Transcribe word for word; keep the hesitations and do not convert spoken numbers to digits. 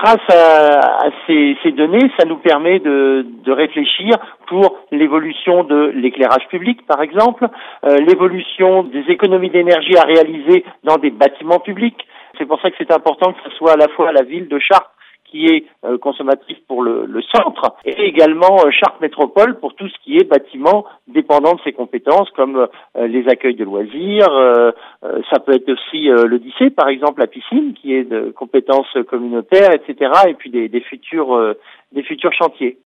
grâce à, à ces, ces données, ça nous permet de, de réfléchir pour l'évolution de l'éclairage public, par exemple, euh, l'évolution des économies d'énergie à réaliser dans des bâtiments publics. C'est pour ça que c'est important que ce soit à la fois la ville de Chartres qui est euh, consommatrice pour le, le centre, et également euh, Chartres Métropole pour tout ce qui est bâtiment dépendant de ses compétences, comme euh, les accueils de loisirs. Euh, euh, ça peut être aussi euh, l'Odyssée, par exemple, la piscine, qui est de compétences communautaires, et cetera. Et puis des, des futurs, euh, des futurs chantiers.